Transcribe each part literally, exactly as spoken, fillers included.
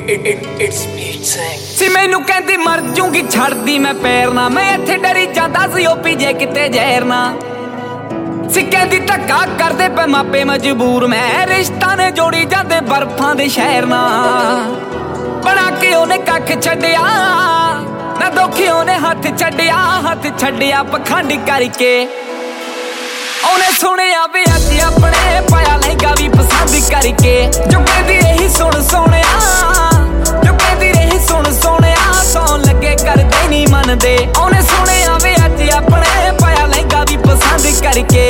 ਸੀ ਮੈਨੂੰ ਕਹਿੰਦੀ ਮਰ ਜੂੰਗੀ ਛੱਡਦੀ ਮੈਂ ਪੈਰ ਨਾ, ਮੈਂ ਇੱਥੇ ਡਰੀ ਜਾਂਦਾ ਸੀ ਉਹ ਪੀ ਜੇ ਕਿਤੇ ਜ਼ਹਿਰ ਨਾ। ਸੀ ਕਹਿੰਦੀ ਧੱਕਾ ਕਰਦੇ ਪਏ ਮਾਪੇ ਮਜਬੂਰ, ਮੈਂ ਰਿਸ਼ਤਾ ਨੇ ਜੋੜੀ ਜਾਂਦੇ ਬਰਫਾਂ ਦੇ ਸ਼ਹਿਰ ਨਾ। ਬਣਾ ਕੇ ਉਹਨੇ ਕੱਖ ਛੱਡਿਆ ਨਾ, ਦੁਖੀ ਉਹਨੇ ਹੱਥ ਛੱਡਿਆ, ਹੱਥ ਛੱਡਿਆ ਪਖੰਡ ਕਰਕੇ। ਉਹਨੇ ਸੁਣਿਆ ਵੀ ਅੱਜ ਆਪਣੇ ਪਾਇਆ ਲਹਿੰਗਾ ਵੀ ਪਸੰਦ ਕਰਕੇ। ਜੋ ਕਹਿੰਦੀ ਰਹੀ ਸੁਣ ਸੋਹਣਿਆ, ਜੋ ਕਹਿੰਦੀ ਰਹੀ ਸੁਣ ਸੋਹਣਿਆ, ਸੌਣ ਲੱਗੇ ਕਰਦੇ ਨਹੀਂ ਮੰਨਦੇ। ਉਹਨੇ ਸੁਣਿਆ ਵੀ ਅੱਜ ਆਪਣੇ ਪਾਇਆ ਲਹਿੰਗਾ ਵੀ ਪਸੰਦ ਕਰਕੇ।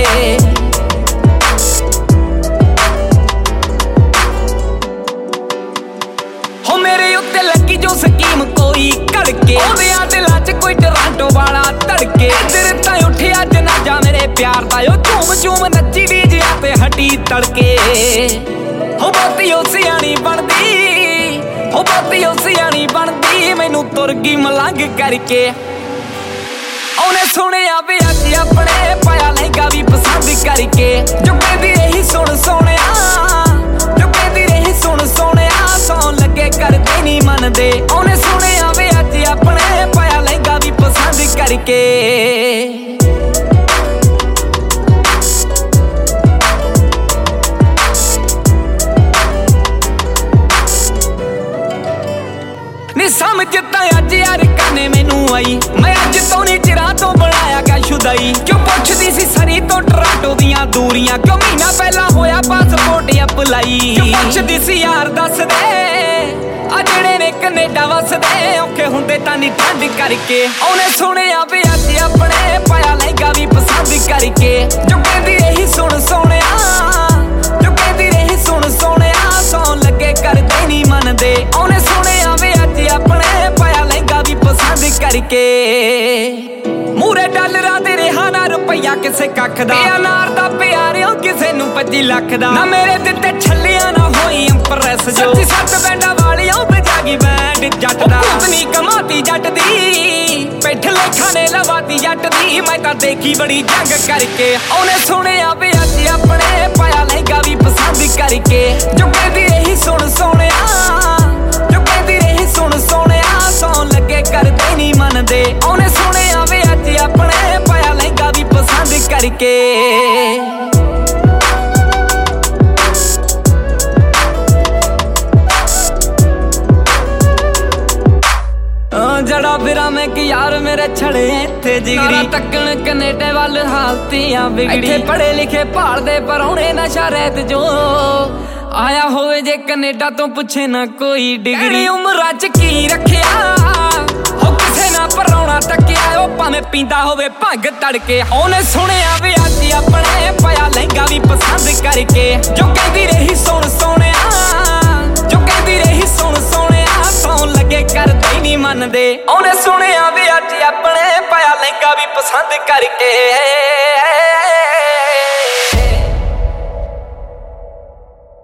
ਹੋ ਮੇਰੇ ਉੱਤੇ ਲੱਗੀ ਜੋ ਸਕੀਮ ਕੋਈ ਘੜਕੇ, ਉਹਦਿਆਂ ਦਿਲਾਂ 'ਚ ਕੋਈ ਟਰਾਂਟੋ ਵਾਲਾ ਧੜਕੇ। ਤੇਰੇ ਤਾਂ ਉੱਠਿਆ ਜਨਾਜ਼ਾ ਮੇਰੇ ਪਿਆਰ ਦਾ, ਉਹ ਝੂਮ ਝੂਮ ਨੱਚੀ ਡੀਜਿਆਂ ਤੇ ਹਟੀ ਤੜਕੇ। ਹੋ ਬਹੁਤੀ ਉਹ ਸਿਆਣੀ ਬਣਦੀ, ਹੋ ਬਹੁਤੀ ਉਹ ਸਿਆਣੀ ਬਣਦੀ, ਮੈਨੂੰ ਤੁਰ ਗਈ ਮਲੰਗ ਕਰਕੇ। ਉਹਨੇ ਸੁਣਿਆ ਵੀ ਅੱਜ ਆਪਣੇ ਪਾਇਆ ਲਹਿੰਗਾ ਵੀ ਪਸੰਦ ਕਰਕੇ। ਜੋ ਕਹਿੰਦੀ ਰਹੀ ਸੁਣ ਸੋਹਣਿਆ, ਜੋ ਕਹਿੰਦੀ ਰਹੀ ਸੁਣ ਸੋਹਣਿਆ, ਸੌਣ ਲੱਗੇ ਕਰਦੇ ਨਹੀਂ ਮੰਨਦੇ। ਉਹਨੇ ਸੁਣਿਆ ਵੀ ਅੱਜ ਆਪਣੇ ਪਾਇਆ ਲਹਿੰਗਾ ਵੀ ਪਸੰਦ ਕਰਕੇ। ਨੀ ਸਮਝ ਤਾਂ ਅੱਜ ਯਾਰ ਕਰਨੇ ਮੈਨੂੰ ਆਈ, ਮੈਂ ਅੱਜ ਤੋਂ ਨੀ ਚਿਰਾਂ ਤੋਂ ਬਣਾਇਆ ਗਾ ਸ਼ੁਦਾਈ। ਕਿਉਂ ਪੁੱਛਦੀ ਸੀ ਸਰੀ ਤੋਂ ਟਰਾਂਟੋ ਦੀਆਂ ਦੂਰੀਆਂ, ਕਿਉਂ ਮਹੀਨਾ ਪਹਿਲਾਂ ਹੋਇਆ ਪਾਸਪੋਰਟ ਅਪਲਾਈ। ਕਿਉਂ ਪੁੱਛਦੀ ਸੀ ਯਾਰ ਦੱਸ ਦੇ ਆ ਜਿਹੜੇ ਨੇ ਕੈਨੇਡਾ ਵਸਦੇ, ਔਖੇ ਹੁੰਦੇ ਤਾਂ ਨੀ ਠੰਡ ਕਰਕੇ। ਉਹਨੇ ਸੁਣਿਆ ਵੀ ਅੱਜ ਆਪਣੇ ਪਾਇਆ ਲਹਿੰਗਾ ਵੀ ਪਸੰਦ ਕਰਕੇ। ਜੋ ਕਹਿੰਦੀ ਰਹੀ ਸੁਣ ਸੋਹਣਿਆ, ਜੋ ਕਹਿੰਦੀ ਰਹੀ ਸੁਣ ਸੋਹਣਿਆ, ਸੌਣ ਲੱਗੇ ਕਰਦੇ ਨਹੀਂ ਮੰਨਦੇ। ਉਹਨੇ ਸੁਣਿਆ ਵੀ ਅੱਜ ਆਪਣੇ ਪਾਇਆ ਲਹਿੰਗਾ ਵੀ ਪਸੰਦ ਕਰਕੇ। ਮੂਰੇ ਡਾਲਰਾਂ ਦੇ ਰਿਹਾ ਨਾ ਰੁਪਈਆ ਕਿਸੇ ਕੱਖ ਦਾ, ਅਨਾਰ ਦਾ ਪਿਆਰਿਓ ਕਿਸੇ ਨੂੰ ਪੱਚੀ ਲੱਖ ਦਾ। ਨਾ ਮੇਰੇ ਦਿੱਤੇ ਛੱਲੀਆਂ ਨਾ ਹੋਈ ਇੰਪ੍ਰੈਸ, ਜੋ ਸੱਚੀ ਸੱਤ ਬੈਂਡਾਂ ਵਾਲੀਓ ਵਜਾਗੀ ਬੈਂਡ ਜੱਟ ਦਾ। ਕੁੱਤਨੀ ਕਮਾਤੀ ਜੱਟ ਦੀ, ਪਿੱਠ ਲੇਖਾਂ ਨੇ ਲਵਾਤੀ ਜੱਟ ਦੀ, ਮੈਂ ਤਾਂ ਦੇਖੀ ਬੜੀ ਜੰਗ ਕਰਕੇ। ਉਹਨੇ ਸੁਣਿਆ ਵੀ ਅੱਜ ਆਪਣੇ ਪਾਇਆ ਲਹਿੰਗਾ ਵੀ ਪਸੰਦ ਕਰਕੇ। ਜੋ ਕਹਿੰਦੀ ਰਹੀ ਸੁਣ ਸੋਹਣਿਆ, ਜੋ ਕਹਿੰਦੀ ਰਹੀ ਸੁਣ ਸੋਹਣਿਆ, ਸੌਣ ਲੱਗੇ ਕਰਦੇ ਨਹੀਂ ਮੰਨਦੇ। ਉਹਨੇ ਸੁਣਿਆ ਵੀ ਅੱਜ ਆਪਣੇ ਪਾਇਆ ਲਹਿੰਗਾ ਵੀ ਪਸੰਦ ਕਰਕੇ। ਜੜਾ ਫਿਰਾਂ ਮੈਂ ਕਿ ਯਾਰ ਮੇਰੇ ਛੜੇ ਇੱਥੇ ਜਿਗਰੀ, ਤੱਕਣ ਕੈਨੇਡਾ ਵੱਲ ਹਾਲਤੀਆਂ ਵਿਗੜੀ। ਇੱਥੇ ਪੜੇ ਲਿਖੇ ਭਾਲਦੇ ਪਰਾਉਣੇ ਨਸ਼ਾ ਰਹਿਤ, ਜੋ ਆਇਆ ਹੋਵੇ ਜੇ ਕੈਨੇਡਾ ਤੋਂ ਪੁੱਛੇ ਨਾ ਕੋਈ ਡਿਗਰੀ। ਉਮਰਾਂ 'ਚ ਕੀ ਰੱਖਿਆ ਹੋ ਕਿਸੇ ਨਾ ਪਰਾਉਣਾ ਤੱਕਿਆ, ਉਹ ਭਾਵੇਂ ਪੀਂਦਾ ਹੋਵੇ ਭੰਗ ਤੜਕੇ। ਉਹਨੇ ਸੁਣਿਆ ਵੀ ਅੱਜ ਆਪਣੇ ਪਾਇਆ ਲਹਿੰਗਾ ਵੀ ਪਸੰਦ ਕਰਕੇ। ਜੋ ਕਹਿੰਦੀ ਰਹੀ ਸੁਣ ਸੋਹਣਿਆ, ਜੋ ਕਹਿੰਦੀ ਰਹੀ ਸੁਣ ਸੋਹਣਿਆ, ਸੌਣ ਲੱਗੇ ਕਰਦੇ ਨਹੀਂ ਮੰਨਦੇ। ਉਹਨੇ ਸੁਣਿਆ ਵੀ ਅੱਜ ਆਪਣੇ ਪਾਇਆ ਲਹਿੰਗਾ ਵੀ ਪਸੰਦ ਕਰਕੇ।